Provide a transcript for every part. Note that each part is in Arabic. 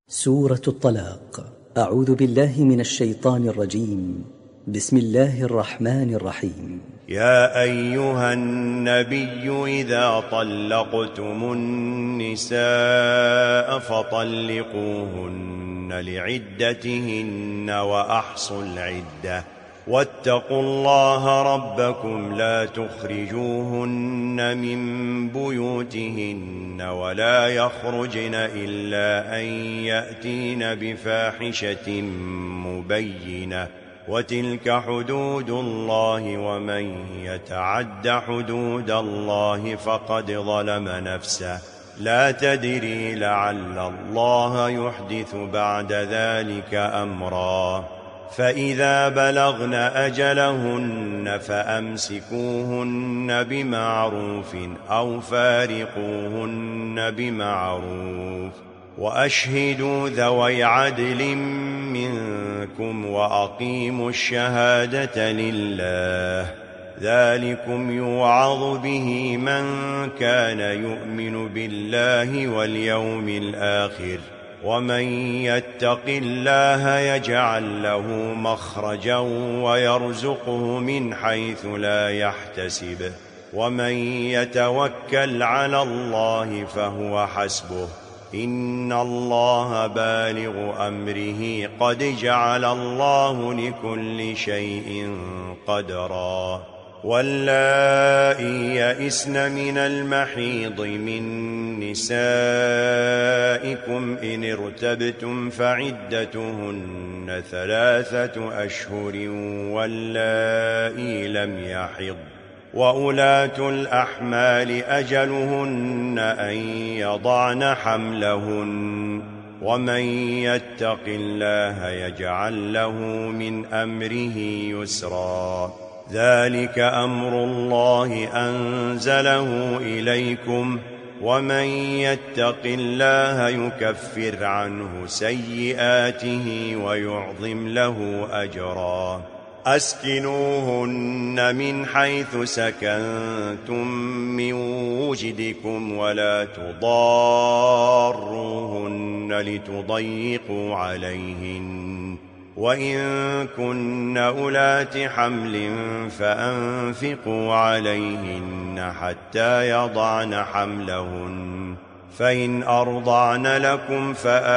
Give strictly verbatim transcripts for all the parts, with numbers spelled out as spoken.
سورة الطلاق. أعوذ بالله من الشيطان الرجيم. بسم الله الرحمن الرحيم. يا أيها النبي إذا طلقتم النساء فطلقوهن لعدتهن وأحصوا العدة واتقوا الله ربكم لا تخرجوهن من بيوتهن ولا يخرجن إلا أن يأتين بفاحشة مبينة وتلك حدود الله ومن يتعد حدود الله فقد ظلم نفسه لا تدري لعل الله يحدث بعد ذلك أمرا فإذا بلغن أجلهن فأمسكوهن بمعروف أو فارقوهن بمعروف وأشهدوا ذوي عدل منكم وأقيموا الشهادة لله ذلكم يوعظ به من كان يؤمن بالله واليوم الآخر ومن يتق الله يجعل له مخرجا ويرزقه من حيث لا يحتسب ومن يتوكل على الله فهو حسبه إن الله بالغ أمره قد جعل الله لكل شيء قدرا واللائي يئسن من المحيض من نسائكم إن ارتبتم فعدتهن ثلاثة أشهر واللائي لم يحض وأولاة الأحمال أجلهن أن يضعن حملهن ومن يتق الله يجعل له من أمره يسرا ذلك أمر الله أنزله إليكم ومن يتق الله يكفر عنه سيئاته ويعظم له أجرا أسكنوهن من حيث سكنتم من وجدكم ولا تضاروهن لتضيقوا عليهن وإن كن أولات حمل فأنفقوا عليهن حتى يضعن حملهن فإن أرضعن لكم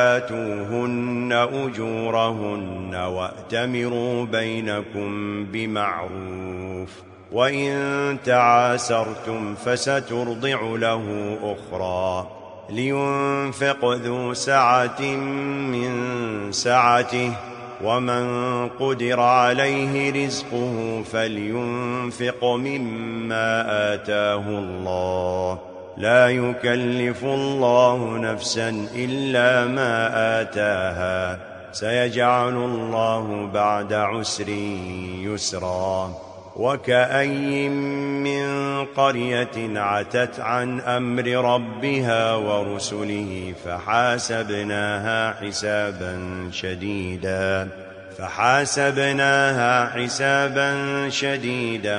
فآتوهن أجورهن وأتمروا بينكم بمعروف وإن تعاسرتم فسترضع له أخرى لينفق ذو سعة من سعته ومن قدر عليه رزقه فلينفق مما آتاه الله لا يكلف الله نفسا إلا ما آتاها سيجعل الله بعد عسر يسرا وكأي من قرية عتت عن أمر ربها ورسله فحاسبناها حسابا شديدا فحاسبناها حسابا شديدا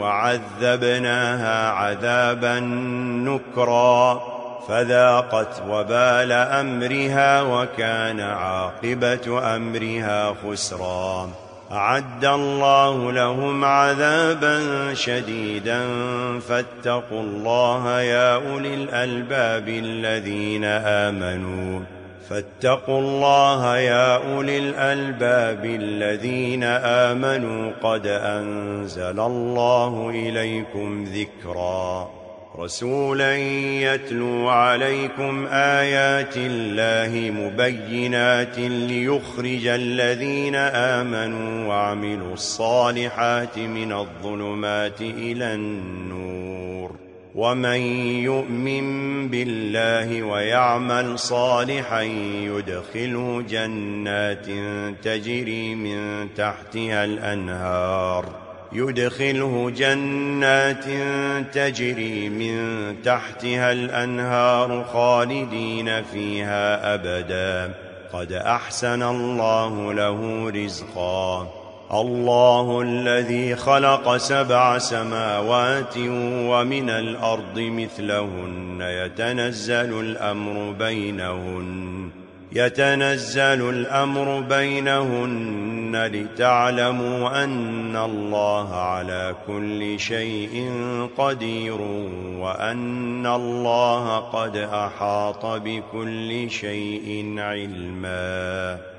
وعذبناها عذابا نكرا فذاقت وبال أمرها وكان عاقبة أمرها خسرا أعد الله لهم عذابا شديدا فاتقوا الله يا أولي الألباب الذين آمنوا فاتقوا الله يا أولي الألباب الذين آمنوا قد أنزل الله إليكم ذكرا رسولا يتلو عليكم آيات الله مبينات ليخرج الذين آمنوا وعملوا الصالحات من الظلمات إلى النور ومن يؤمن بالله ويعمل صالحا يدخله جنات تجري من تحتها الأنهار يدخله جنات تجري من تحتها الأنهار خالدين فيها أبدا قد أحسن الله له رزقا الله الذي خلق سبع سماوات ومن الأرض مثلهن يتنزل الأمر بينهن يتنزل الأمر بينهن لتعلموا أن الله على كل شيء قدير وأن الله قد أحاط بكل شيء علما.